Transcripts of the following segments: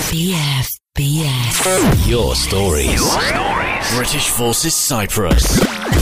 BFBS. Your stories. British Forces Cyprus.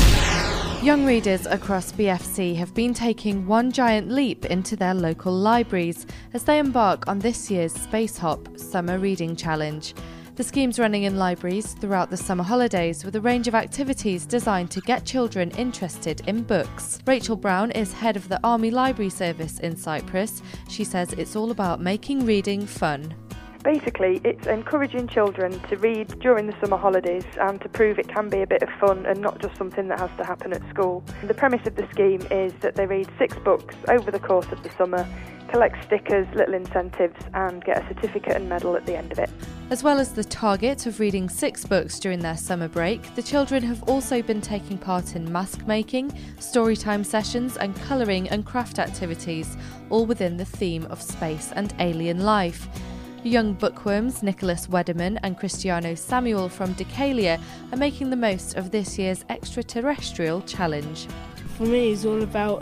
Young readers across BFC have been taking one giant leap into their local libraries as they embark on this year's Space Hop Summer Reading Challenge. The scheme's running in libraries throughout the summer holidays with a range of activities designed to get children interested in books. Rachel Brown is head of the Army Library Service in Cyprus. She says it's all about making reading fun. Basically, it's encouraging children to read during the summer holidays and to prove it can be a bit of fun and not just something that has to happen at school. The premise of the scheme is that they read 6 books over the course of the summer, collect stickers, little incentives, and get a certificate and medal at the end of it. As well as the target of reading 6 books during their summer break, the children have also been taking part in mask making, storytime sessions and colouring and craft activities, all within the theme of space and alien life. Young bookworms Nicholas Wederman and Cristiano Samuel from Decalia are making the most of this year's extraterrestrial challenge. For me, it's all about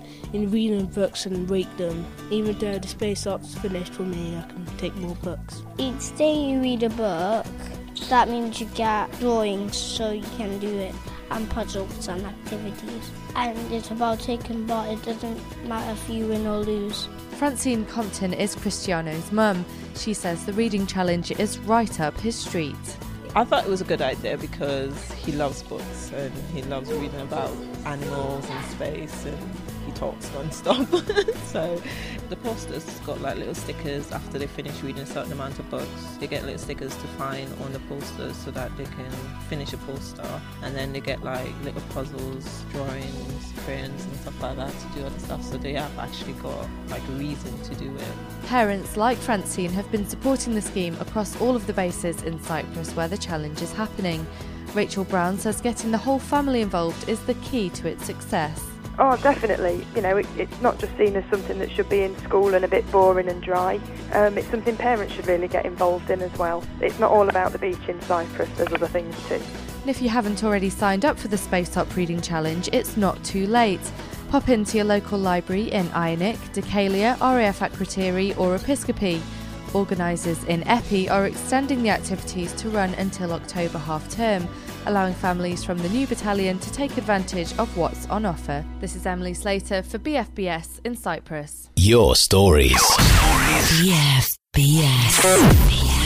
in reading books and rate them. Even though the space op's finished for me, I can take more books. Each day you read a book, that means you get drawings so you can do it, and puzzles and activities. And it's about taking part, it doesn't matter if you win or lose. Francine Compton is Cristiano's mum. She says the reading challenge is right up his street. I thought it was a good idea because he loves books and he loves reading about animals and space and he talks non-stop. So the posters got like little stickers after they finish reading a certain amount of books. They get little stickers to find on the posters so that they can finish a poster, and then they get like little puzzles, drawings, crayons and stuff like that to do other stuff, so they have actually got like a reason to do it. Parents like Francine have been supporting the scheme across all of the bases in Cyprus where the challenge is happening. Rachel Brown says getting the whole family involved is the key to its success. Oh, definitely. You know, it's not just seen as something that should be in school and a bit boring and dry. It's something parents should really get involved in as well. It's not all about the beach in Cyprus, there's other things too. And if you haven't already signed up for the Space Hop Reading Challenge, it's not too late. Pop into your local library in Ionic, Decalia, RAF Akrotiri or Episcopi. Organisers in EPI are extending the activities to run until October half-term, allowing families from the new battalion to take advantage of what's on offer. This is Emily Slater for BFBS in Cyprus. Your stories. BFBS.